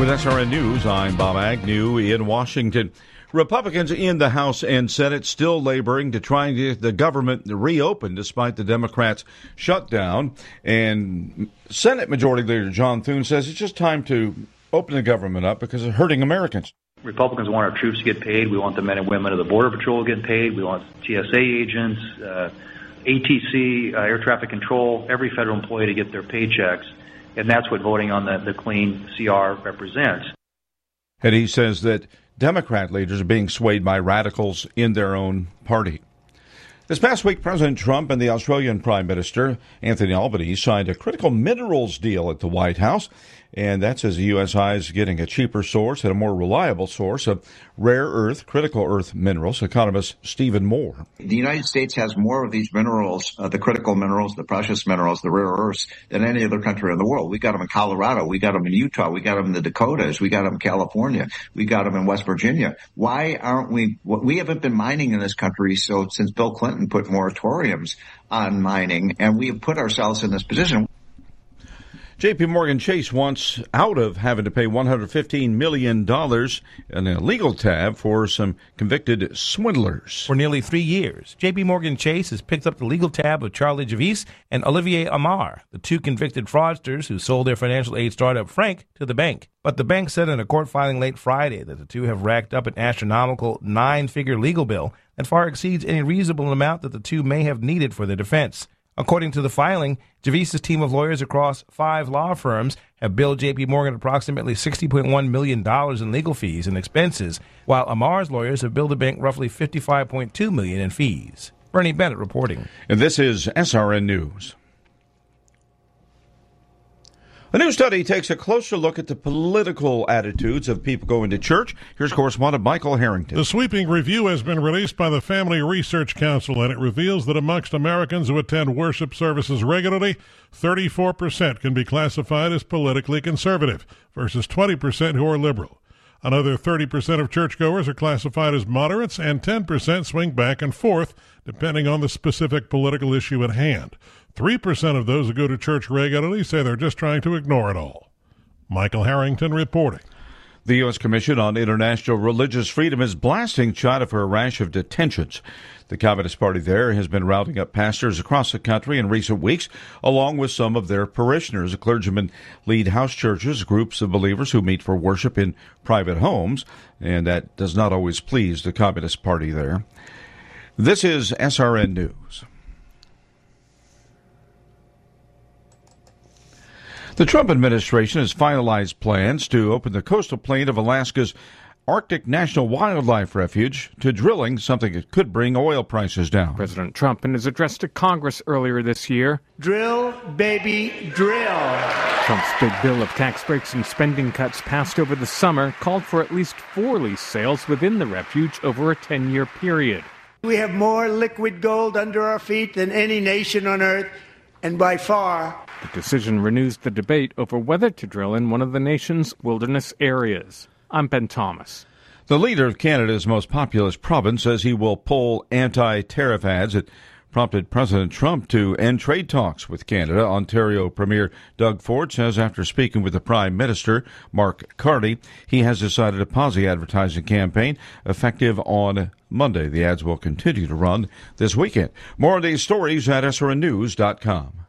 With SRN News, I'm Bob Agnew in Washington. Republicans in the House and Senate still laboring to try and get the government reopened despite the Democrats' shutdown. And Senate Majority Leader John Thune says it's just time to open the government up because it's hurting Americans. Republicans want our troops to get paid. We want the men and women of the Border Patrol to get paid. We want TSA agents, ATC, air traffic control, every federal employee to get their paychecks. And that's what voting on the clean CR represents. And he says that Democrat leaders are being swayed by radicals in their own party. This past week, President Trump and the Australian Prime Minister, Anthony Albanese, signed a critical minerals deal at the White House. And that's as the U.S. eyes getting a cheaper source and a more reliable source of rare earth, critical earth minerals. Economist Stephen Moore. The United States has more of these minerals, the critical minerals, the precious minerals, the rare earths, than any other country in the world. We got them in Colorado. We got them in Utah. We got them in the Dakotas. We got them in California. We got them in West Virginia. Why aren't we? We haven't been mining in this country since Bill Clinton put moratoriums on mining, and we have put ourselves in this position. J.P. Morgan Chase wants out of having to pay $115 million in a legal tab for some convicted swindlers. For nearly 3 years, J.P. Morgan Chase has picked up the legal tab of Charlie Javis and Olivier Amar, the two convicted fraudsters who sold their financial aid startup Frank to the bank. But the bank said in a court filing late Friday that the two have racked up an astronomical 9-figure legal bill that far exceeds any reasonable amount that the two may have needed for their defense. According to the filing, Javis' team of lawyers across 5 law firms have billed J.P. Morgan approximately $60.1 million in legal fees and expenses, while Amar's lawyers have billed the bank roughly $55.2 million in fees. Bernie Bennett reporting. And this is SRN News. A new study takes a closer look at the political attitudes of people going to church. Here's correspondent Michael Harrington. The sweeping review has been released by the Family Research Council, and it reveals that amongst Americans who attend worship services regularly, 34% can be classified as politically conservative versus 20% who are liberal. Another 30% of churchgoers are classified as moderates, and 10% swing back and forth, depending on the specific political issue at hand. 3% of those who go to church regularly say they're just trying to ignore it all. Michael Harrington reporting. The U.S. Commission on International Religious Freedom is blasting China for a rash of detentions. The Communist Party there has been rounding up pastors across the country in recent weeks, along with some of their parishioners. The clergymen lead house churches, groups of believers who meet for worship in private homes, and that does not always please the Communist Party there. This is SRN News. The Trump administration has finalized plans to open the coastal plain of Alaska's Arctic National Wildlife Refuge to drilling, something that could bring oil prices down. President Trump, in his address to Congress earlier this year, drill, baby, drill. Trump's big bill of tax breaks and spending cuts passed over the summer called for at least 4 lease sales within the refuge over a 10-year period. We have more liquid gold under our feet than any nation on earth, and by far. The decision renews the debate over whether to drill in one of the nation's wilderness areas. I'm Ben Thomas. The leader of Canada's most populous province says he will pull anti-tariff ads that prompted President Trump to end trade talks with Canada. Ontario Premier Doug Ford says after speaking with the Prime Minister, Mark Carney, he has decided to pause the advertising campaign effective on Monday. The ads will continue to run this weekend. More of these stories at srnnews.com.